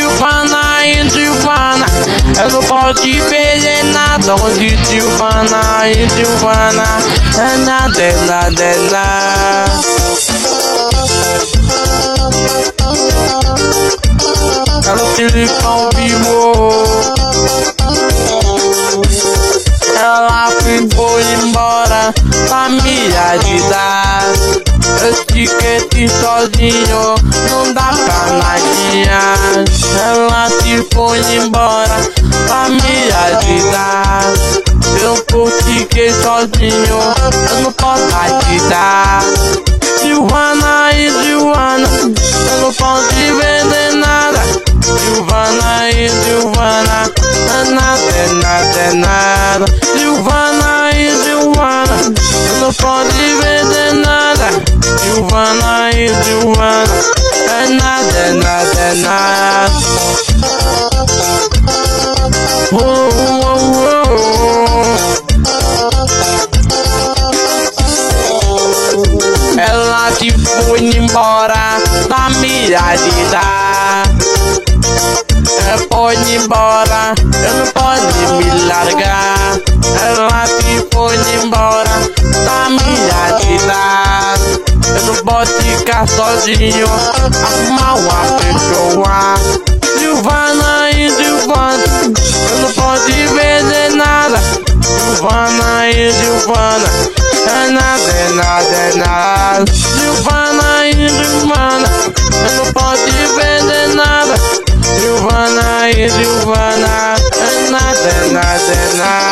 Silvana e Silvana, eu não posso te perder nada. Onde Silvana e Silvana, é nada, é nada, é nada. Ela silicão vivo, ela ficou embora pra me ajudar. Eu fiquei sozinho, não dá pra nadinha. Ela se foi embora pra me ajudar. Eu fiquei sozinho, eu não posso ajudar. Silvana e Silvana, eu não posso te vender nada. Silvana e Silvana, é nada, é nada, é nada. Silvana e Silvana, eu não posso te vender nada. Silvana e Silvana, é nada, é nada, é nada. Oh, oh, oh. Ela se foi embora pra me ajudar. Ela foi embora, eu não posso me largar. Ela se foi embora pra me ajudar. Eu não posso ficar sozinho, arrumar uma pessoa. Silvana e Silvana, eu não posso te vender nada. Silvana e Silvana, é nada, é nada, é nada. Silvana e Silvana, eu não posso te vender nada. Silvana e Silvana, é nada, é nada, é nada.